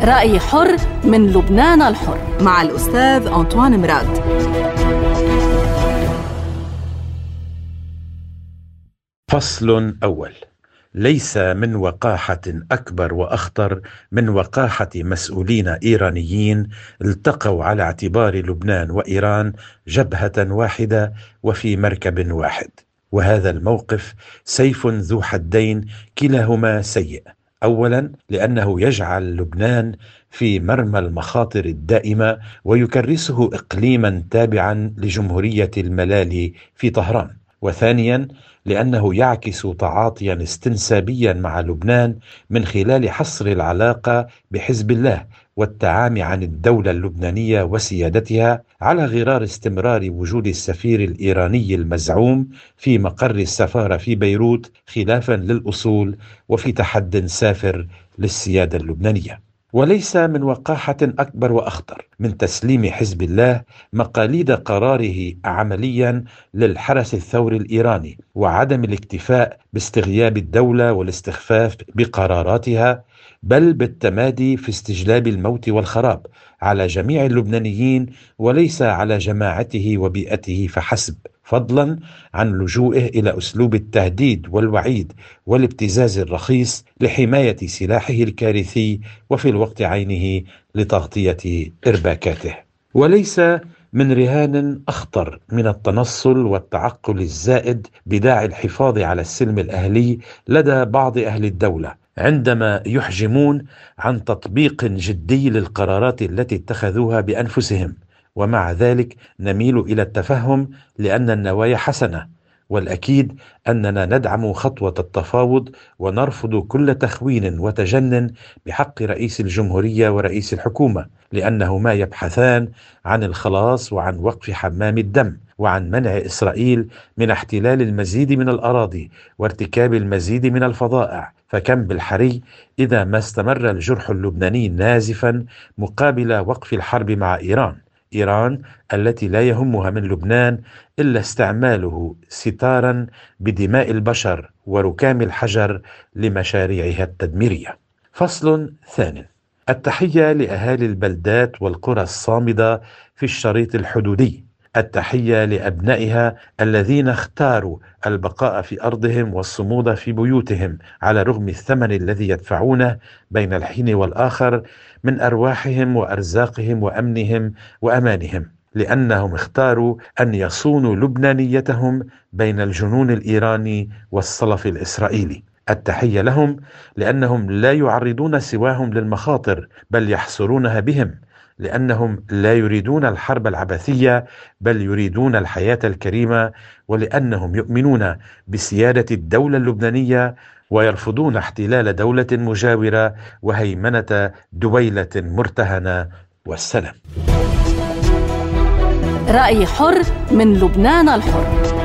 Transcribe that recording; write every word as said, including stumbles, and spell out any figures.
رأي حر من لبنان الحر مع الأستاذ أنطوان مراد. فصل أول. ليس من وقاحة أكبر وأخطر من وقاحة مسؤولين إيرانيين التقوا على اعتبار لبنان وإيران جبهة واحدة وفي مركب واحد، وهذا الموقف سيف ذو حدين كلاهما سيء. أولا لأنه يجعل لبنان في مرمى المخاطر الدائمة ويكرسه إقليما تابعا لجمهورية الملالي في طهران، وثانيا لأنه يعكس تعاطيا استنسابيا مع لبنان من خلال حصر العلاقة بحزب الله والتعامي عن الدولة اللبنانية وسيادتها على غرار استمرار وجود السفير الإيراني المزعوم في مقر السفارة في بيروت خلافا للأصول وفي تحد سافر للسيادة اللبنانية. وليس من وقاحة أكبر وأخطر من تسليم حزب الله مقاليد قراره عمليا للحرس الثوري الإيراني وعدم الاكتفاء باستغياب الدولة والاستخفاف بقراراتها، بل بالتمادي في استجلاب الموت والخراب على جميع اللبنانيين وليس على جماعته وبيئته فحسب، فضلا عن لجوئه إلى أسلوب التهديد والوعيد والابتزاز الرخيص لحماية سلاحه الكارثي وفي الوقت عينه لتغطية إرباكاته. وليس من رهان أخطر من التنصل والتعقل الزائد بداعي الحفاظ على السلم الأهلي لدى بعض أهل الدولة عندما يحجمون عن تطبيق جدي للقرارات التي اتخذوها بأنفسهم، ومع ذلك نميل إلى التفهم لأن النوايا حسنة. والأكيد أننا ندعم خطوة التفاوض ونرفض كل تخوين وتجنن بحق رئيس الجمهورية ورئيس الحكومة، لأنهما يبحثان عن الخلاص وعن وقف حمام الدم وعن منع إسرائيل من احتلال المزيد من الأراضي وارتكاب المزيد من الفظائع. فكم بالحري إذا ما استمر الجرح اللبناني نازفا مقابل وقف الحرب مع إيران، إيران التي لا يهمها من لبنان إلا استعماله ستارا بدماء البشر وركام الحجر لمشاريعها التدميرية. فصل ثانٍ. التحية لأهالي البلدات والقرى الصامدة في الشريط الحدودي، التحية لأبنائها الذين اختاروا البقاء في أرضهم والصمود في بيوتهم على رغم الثمن الذي يدفعونه بين الحين والآخر من أرواحهم وأرزاقهم وأمنهم وأمانهم، لأنهم اختاروا أن يصونوا لبنانيتهم بين الجنون الإيراني والصلف الإسرائيلي. التحية لهم لأنهم لا يعرضون سواهم للمخاطر بل يحصرونها بهم، لأنهم لا يريدون الحرب العبثية بل يريدون الحياة الكريمة، ولأنهم يؤمنون بسيادة الدولة اللبنانية ويرفضون احتلال دولة مجاورة وهيمنة دويلة مرتهنة. والسلام. رأي حر من لبنان الحر.